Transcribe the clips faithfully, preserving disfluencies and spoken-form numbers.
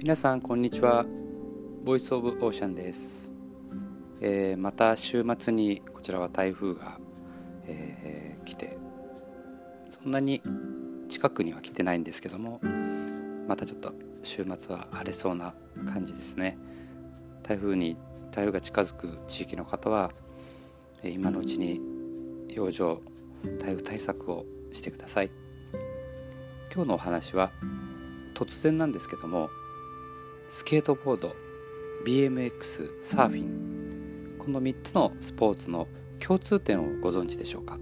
皆さんこんにちは。ボイスオブオーシャンです。えー、また週末にこちらは台風が、えー、来て、そんなに近くには来てないんですけども、またちょっと週末は荒れそうな感じですね。台風に台風が近づく地域の方は、えー、今のうちに養生台風対策をしてください。今日のお話は突然なんですけども、スケートボード、ビーエムエックス、サーフィン、このみっつのスポーツの共通点をご存知でしょうか。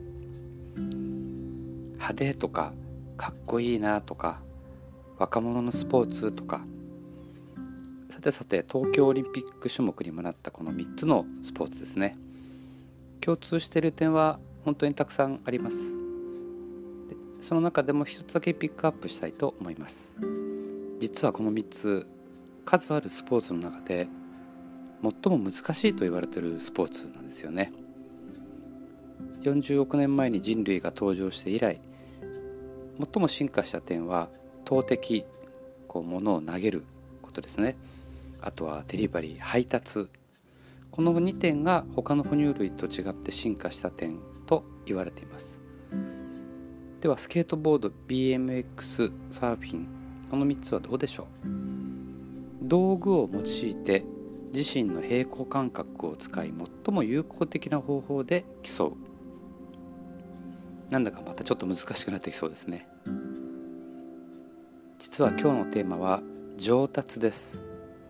派手とかかっこいいなとか若者のスポーツとか、さてさて東京オリンピック種目にもなったこのみっつのスポーツですね。共通している点は本当にたくさんあります。でその中でも一つだけピックアップしたいと思います。実はこのみっつ、数あるスポーツの中で最も難しいと言われているスポーツなんですよね。よんじゅうおくねんまえに人類が登場して以来、最も進化した点は投擲、こう物を投げることですね。あとはデリバリー、配達、このにてんが他の哺乳類と違って進化した点と言われています。ではスケートボード、ビーエムエックス、サーフィン、このみっつはどうでしょう。道具を用いて自身の平衡感覚を使い最も有効的な方法で競う。なんだかまたちょっと難しくなってきそうですね。実は今日のテーマは上達です。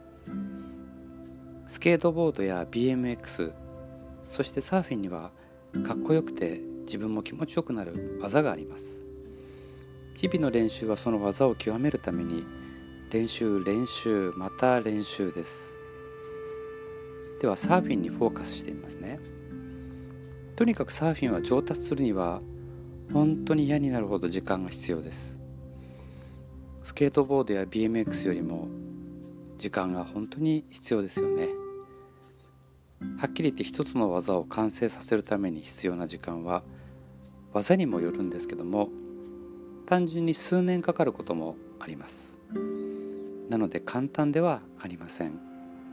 スケートボードや ビーエムエックス、そしてサーフィンにはかっこよくて自分も気持ちよくなる技があります。日々の練習はその技を極めるために練習練習また練習です。ではサーフィンにフォーカスしてみますね。とにかくサーフィンは上達するには本当に嫌になるほど時間が必要です。スケートボードや ビーエムエックス よりも時間が本当に必要ですよね。はっきり言って一つの技を完成させるために必要な時間は技にもよるんですけども、単純に数年かかることもあります。なので簡単ではありません。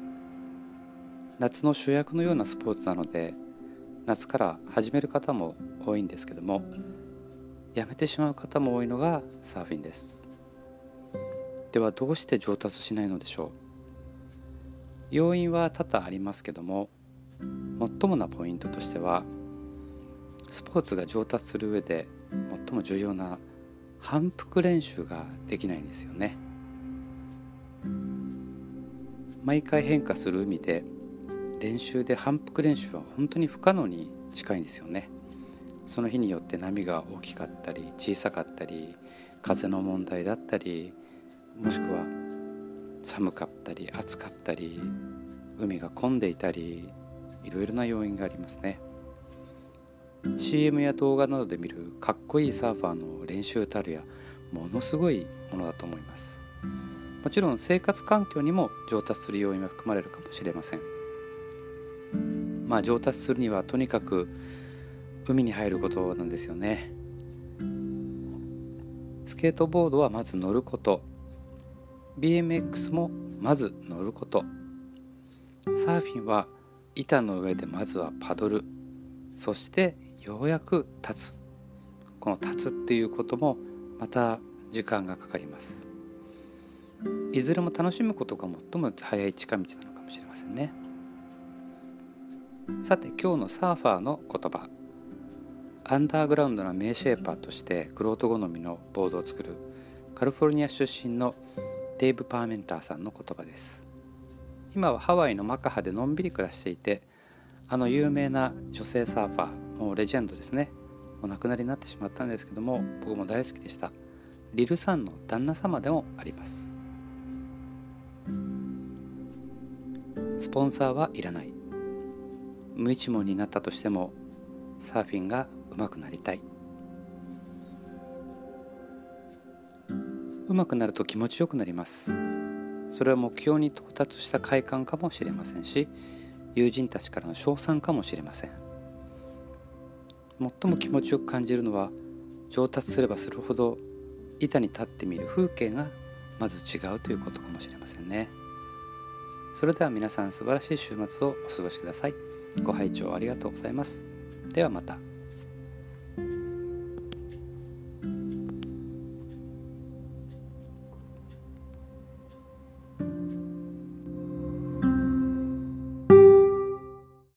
夏の主役のようなスポーツなので、夏から始める方も多いんですけども、やめてしまう方も多いのがサーフィンです。ではどうして上達しないのでしょう。要因は多々ありますけども、最もなポイントとしては、スポーツが上達する上で最も重要な反復練習ができないんですよね。毎回変化する海で練習で反復練習は本当に不可能に近いんですよね。その日によって波が大きかったり小さかったり、風の問題だったり、もしくは寒かったり暑かったり、海が混んでいたり、いろいろな要因がありますね。 シーエム や動画などで見るかっこいいサーファーの練習たるやものすごいものだと思います。もちろん生活環境にも上達する要因は含まれるかもしれません。まあ上達するにはとにかく海に入ることなんですよね。スケートボードはまず乗ること、 ビーエムエックス もまず乗ること、サーフィンは板の上でまずはパドル、そしてようやく立つ。この立つっていうこともまた時間がかかります。いずれも楽しむことが最も早い近道なのかもしれませんね。さて今日のサーファーの言葉、アンダーグラウンドな名シェーパーとして玄人好みのボードを作るカリフォルニア出身のデイブ・パーメンターさんの言葉です。今はハワイのマカハでのんびり暮らしていて、あの有名な女性サーファー、もうレジェンドですね、お亡くなりになってしまったんですけども、僕も大好きでした。リルさんの旦那様でもあります。スポンサーはいらない。無一文になったとしてもサーフィンが上手くなりたい。上手くなると気持ちよくなります。それは目標に到達した快感かもしれませんし、友人たちからの称賛かもしれません。最も気持ちよく感じるのは、上達すればするほど板に立ってみる風景がまず違うということかもしれませんね。それでは皆さん素晴らしい週末をお過ごしください。ご拝聴ありがとうございます。ではまた。